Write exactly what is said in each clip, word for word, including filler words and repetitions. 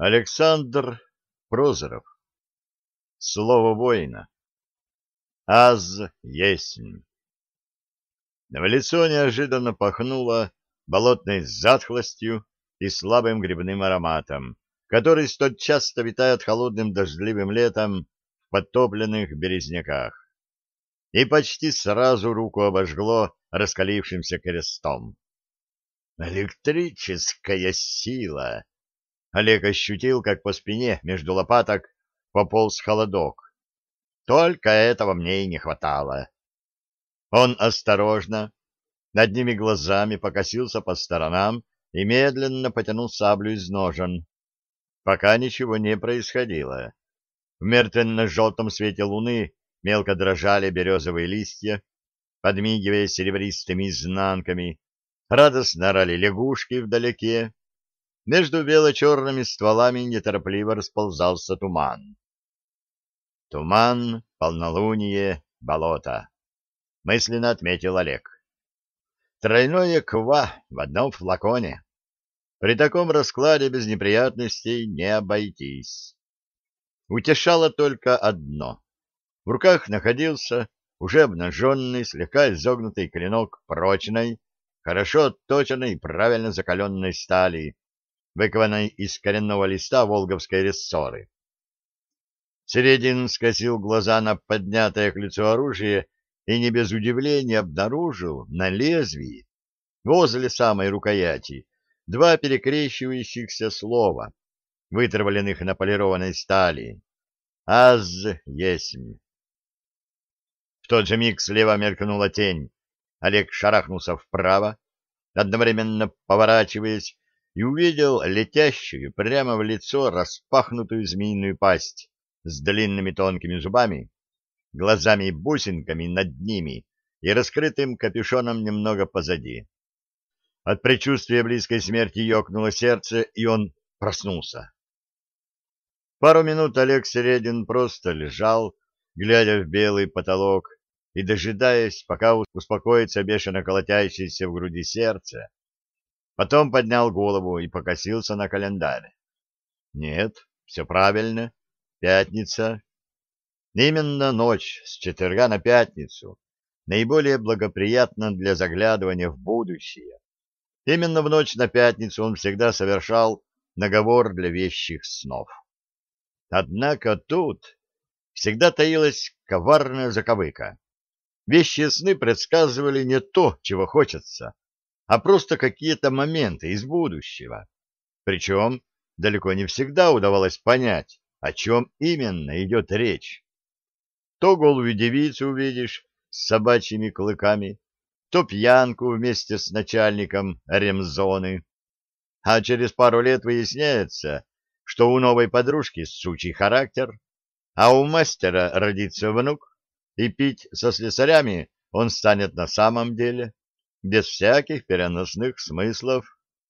Александр Прозоров. Слово воина. Аз есмь. В лицо неожиданно пахнуло болотной затхлостью и слабым грибным ароматом, который столь часто витает холодным дождливым летом в подтопленных березняках. И почти сразу руку обожгло раскалившимся крестом. Электрическая сила! Олег ощутил, как по спине между лопаток пополз холодок. Только этого мне и не хватало. Он осторожно, одними глазами покосился по сторонам и медленно потянул саблю из ножен. Пока ничего не происходило. В мертвенно-желтом свете луны мелко дрожали березовые листья, подмигивая серебристыми изнанками, радостно орали лягушки вдалеке. Между бело-черными стволами неторопливо расползался туман. Туман, полнолуние, болото. Мысленно отметил Олег. Тройное ква в одном флаконе. При таком раскладе без неприятностей не обойтись. Утешало только одно. В руках находился уже обнаженный, слегка изогнутый клинок прочной, хорошо отточенной и правильно закаленной стали, выкованной из коренного листа волговской рессоры. Середин скосил глаза на поднятое к лицу оружие и не без удивления обнаружил на лезвии, возле самой рукояти, два перекрещивающихся слова, вытравленных на полированной стали. «Аз есмь». В тот же миг слева мелькнула тень. Олег шарахнулся вправо, одновременно поворачиваясь, и увидел летящую прямо в лицо распахнутую змеиную пасть с длинными тонкими зубами, глазами-бусинками над ними и раскрытым капюшоном немного позади. От предчувствия близкой смерти ёкнуло сердце, и он проснулся. Пару минут Олег Середин просто лежал, глядя в белый потолок и дожидаясь, пока успокоится бешено колотящееся в груди сердце. Потом поднял голову и покосился на календарь. Нет, все правильно. Пятница. Именно ночь с четверга на пятницу наиболее благоприятна для заглядывания в будущее. Именно в ночь на пятницу он всегда совершал наговор для вещих снов. Однако тут всегда таилась коварная заковыка. Вещие сны предсказывали не то, чего хочется, а просто какие-то моменты из будущего. Причем далеко не всегда удавалось понять, о чем именно идет речь. То голую девицу увидишь с собачьими клыками, то пьянку вместе с начальником ремзоны. А через пару лет выясняется, что у новой подружки сучий характер, а у мастера родится внук, и пить со слесарями он станет на самом деле, без всяких переносных смыслов.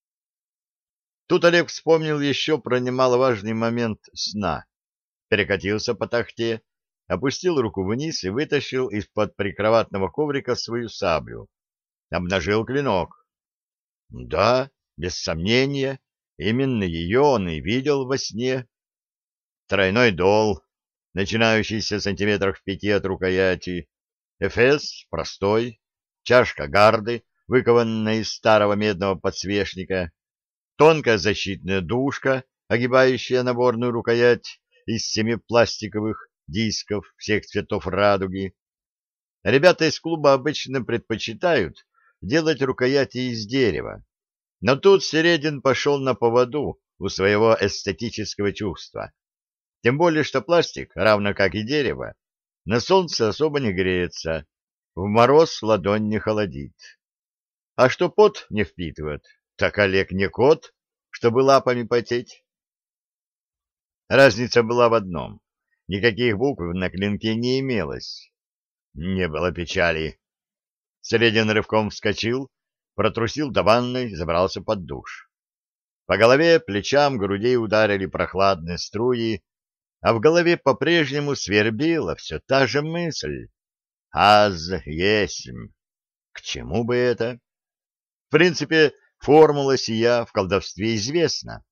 Тут Олег вспомнил еще про немаловажный момент сна. Перекатился по тахте, опустил руку вниз и вытащил из-под прикроватного коврика свою саблю. Обнажил клинок. Да, без сомнения, именно ее он и видел во сне. Тройной дол, начинающийся сантиметрах в пяти от рукояти, эфес простой, чашка гарды, выкованная из старого медного подсвечника, тонкая защитная дужка, огибающая наборную рукоять из семи пластиковых дисков всех цветов радуги. Ребята из клуба обычно предпочитают делать рукояти из дерева, но тут Середин пошел на поводу у своего эстетического чувства. Тем более, что пластик, равно как и дерево, на солнце особо не греется, в мороз ладонь не холодит. А что пот не впитывает, так Олег не кот, чтобы лапами потеть. Разница была в одном. Никаких букв на клинке не имелось. Не было печали. Середин рывком вскочил, протрусил до ванной, забрался под душ. По голове, плечам, груди ударили прохладные струи, а в голове по-прежнему свербила все та же мысль. Аз есмь. К чему бы это? В принципе, формула сия в колдовстве известна.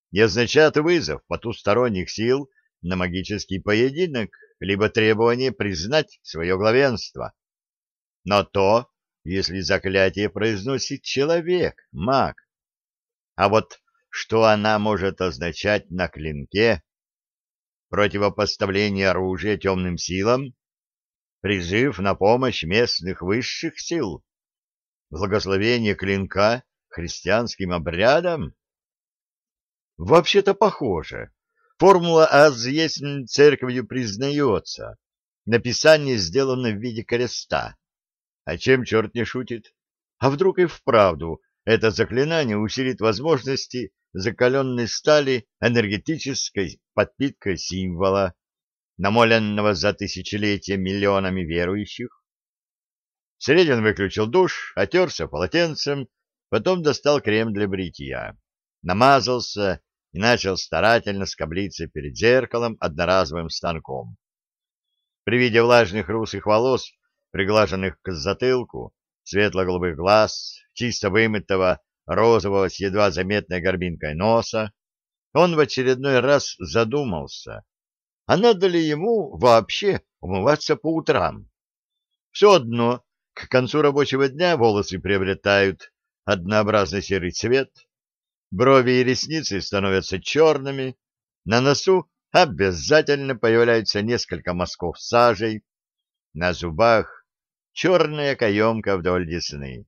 и означает вызов потусторонних сил на магический поединок, либо требование признать свое главенство. Но то, если заклятие произносит человек, маг. А вот что она может означать на клинке? Противопоставление оружия темным силам? Призыв на помощь местных высших сил? Благословение клинка христианским обрядам? Вообще-то похоже. Формула «аз есть церковью признается». Написание сделано в виде креста. А чем черт не шутит? А вдруг и вправду это заклинание усилит возможности закаленной стали энергетической подпиткой символа, намоленного за тысячелетия миллионами верующих? Середин выключил душ, отерся полотенцем, потом достал крем для бритья, намазался и начал старательно скоблиться перед зеркалом одноразовым станком. При виде влажных русых волос, приглаженных к затылку, светло-голубых глаз, чисто вымытого, розового с едва заметной горбинкой носа, он в очередной раз задумался, а надо ли ему вообще умываться по утрам. Все одно, к концу рабочего дня волосы приобретают однообразный серый цвет, брови и ресницы становятся черными, на носу обязательно появляются несколько мазков сажей, на зубах черная каемка вдоль десны.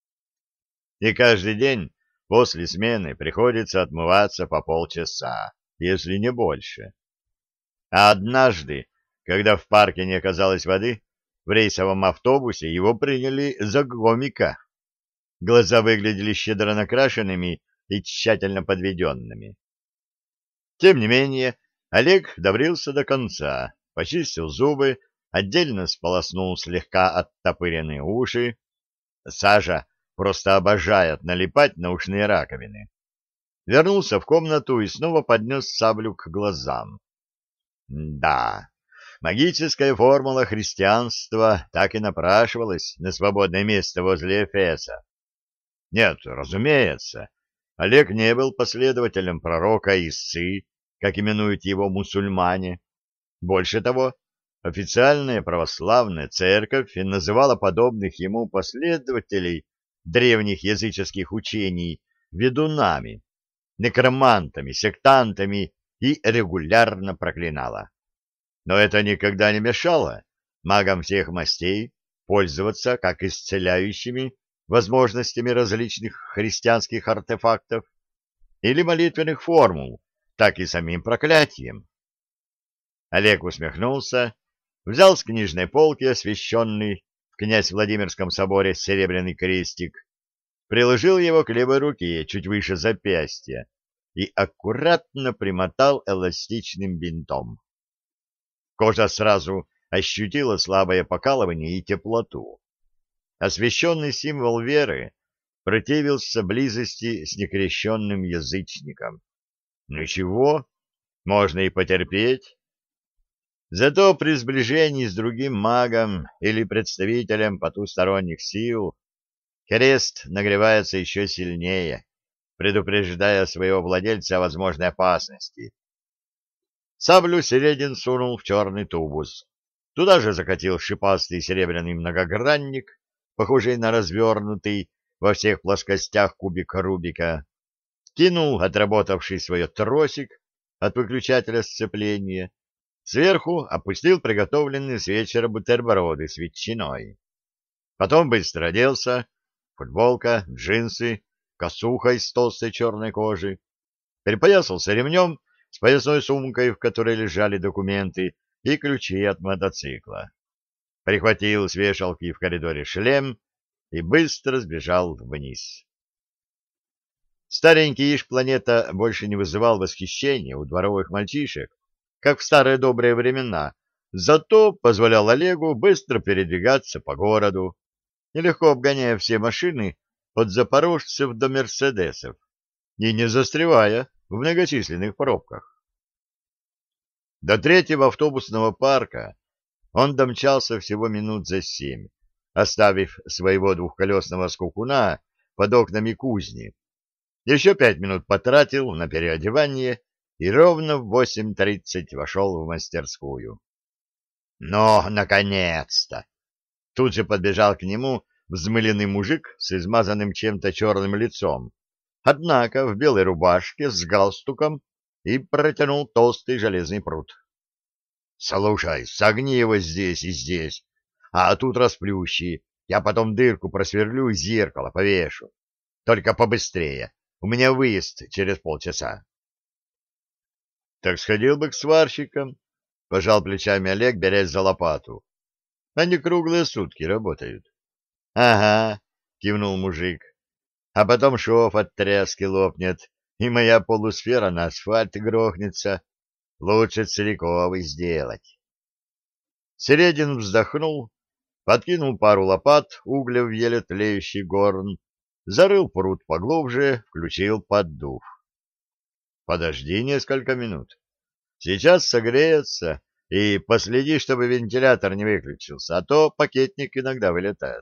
И каждый день после смены приходится отмываться по полчаса, если не больше. А однажды, когда в парке не оказалось воды, в рейсовом автобусе его приняли за гомика. Глаза выглядели щедро накрашенными и тщательно подведенными. Тем не менее, Олег добрился до конца, почистил зубы, отдельно сполоснул слегка оттопыренные уши. Сажа просто обожает налипать на ушные раковины. Вернулся в комнату и снова поднес саблю к глазам. Да, магическая формула христианства так и напрашивалась на свободное место возле Эфеса. Нет, разумеется, Олег не был последователем пророка Иссы, как именуют его мусульмане. Больше того, официальная православная церковь называла подобных ему последователей древних языческих учений ведунами, некромантами, сектантами и регулярно проклинала. Но это никогда не мешало магам всех мастей пользоваться как исцеляющими возможностями различных христианских артефактов или молитвенных формул, так и самим проклятием. Олег усмехнулся, взял с книжной полки освященный в князь Владимирском соборе серебряный крестик, приложил его к левой руке чуть выше запястья и аккуратно примотал эластичным бинтом. Кожа сразу ощутила слабое покалывание и теплоту. Освященный символ веры противился близости с некрещенным язычником. Ничего, можно и потерпеть. Зато при сближении с другим магом или представителем потусторонних сил крест нагревается еще сильнее, предупреждая своего владельца о возможной опасности. Саблю Середин сунул в черный тубус. Туда же закатил шипастый серебряный многогранник, похожий на развернутый во всех плоскостях кубик Рубика, кинул отработавший свое тросик от выключателя сцепления, сверху опустил приготовленные с вечера бутерброды с ветчиной. Потом быстро оделся, футболка, джинсы, косуха из толстой черной кожи, перепоясался ремнем с поясной сумкой, в которой лежали документы и ключи от мотоцикла. Прихватил с вешалки в коридоре шлем и быстро сбежал вниз. Старенький Иж-планета больше не вызывал восхищения у дворовых мальчишек, как в старые добрые времена, зато позволял Олегу быстро передвигаться по городу, нелегко обгоняя все машины от запорожцев до мерседесов и не застревая в многочисленных пробках. До третьего автобусного парка он домчался всего минут за семь, оставив своего двухколесного скакуна под окнами кузни, Еще пять минут потратил на переодевание и ровно в восемь тридцать вошел в мастерскую. Но, наконец-то! Тут же подбежал к нему взмыленный мужик с измазанным чем-то черным лицом, однако в белой рубашке с галстуком, и протянул толстый железный прут. — Слушай, согни его здесь и здесь, а тут расплющи, я потом дырку просверлю и зеркало повешу. Только побыстрее, у меня выезд через полчаса. — Так сходил бы к сварщикам, — пожал плечами Олег, берясь за лопату. — Они круглые сутки работают. — Ага, — кивнул мужик, — а потом шов от тряски лопнет, и моя полусфера на асфальт грохнется. Лучше целиковый сделать. Середин вздохнул, подкинул пару лопат угля в еле тлеющий горн, зарыл пруд поглубже, включил поддув. Подожди несколько минут. Сейчас согреется, и последи, чтобы вентилятор не выключился, а то пакетник иногда вылетает.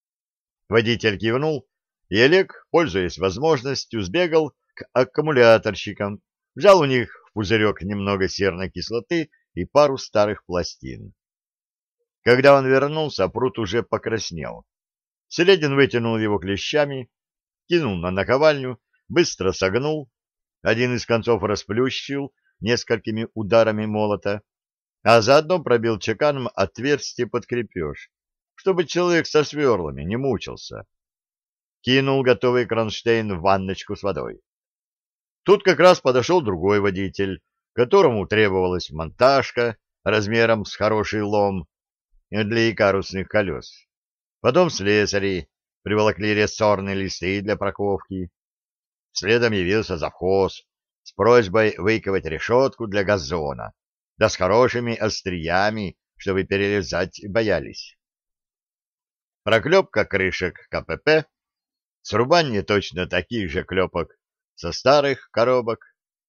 Водитель кивнул, и Олег, пользуясь возможностью, сбегал к аккумуляторщикам, взял у них в пузырек немного серной кислоты и пару старых пластин. Когда он вернулся, пруд уже покраснел. Селедин вытянул его клещами, кинул на наковальню, быстро согнул, один из концов расплющил несколькими ударами молота, а заодно пробил чеканом отверстие под крепеж, чтобы человек со сверлами не мучился. Кинул готовый кронштейн в ванночку с водой. Тут как раз подошел другой водитель, которому требовалась монтажка размером с хороший лом для икарусных колес. Потом слесари приволокли рессорные листы для проковки. Следом явился завхоз с просьбой выковать решетку для газона, да с хорошими остриями, чтобы перелезать боялись. Проклепка крышек КПП, срубание точно таких же клепок со старых коробок,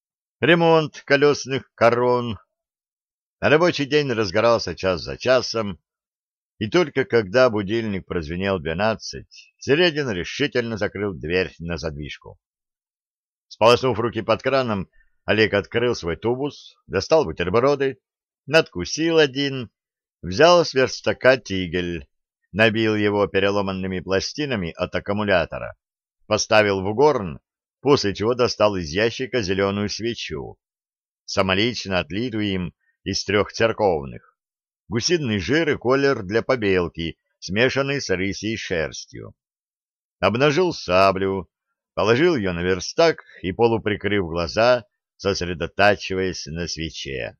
ремонт колесных корон. Рабочий день разгорался час за часом, и только когда будильник прозвенел двенадцать, Середин решительно закрыл дверь на задвижку. Сполоснув руки под краном, Олег открыл свой тубус, достал бутерброды, надкусил один, взял с верстака тигель, набил его переломанными пластинами от аккумулятора, поставил в горн, после чего достал из ящика зеленую свечу, самолично отлитую им из трех церковных, гусиный жир и колер для побелки, смешанный с рысьей шерстью. Обнажил саблю, положил ее на верстак и, полуприкрыв глаза, сосредотачиваясь на свече.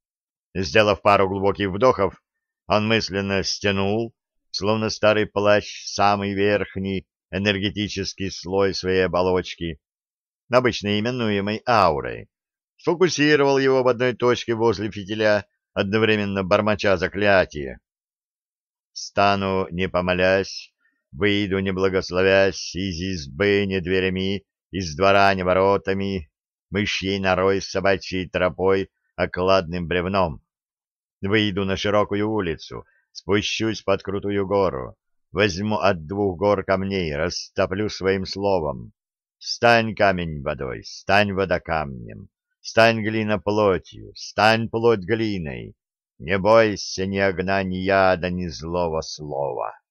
Сделав пару глубоких вдохов, он мысленно стянул, словно старый плащ, самый верхний энергетический слой своей оболочки, обычно именуемой аурой, сфокусировал его в одной точке возле фитиля, одновременно бормоча заклятие. «Стану, не помолясь, выйду, не благословясь, из избы не дверями, из двора не воротами, мышьей норой с собачьей тропой, окладным бревном. Выйду на широкую улицу, спущусь под крутую гору, возьму от двух гор камней, растоплю своим словом. Стань камень водой, стань вода камнем, стань глина плотью, стань плоть глиной. Не бойся ни огня, ни яда, ни злого слова».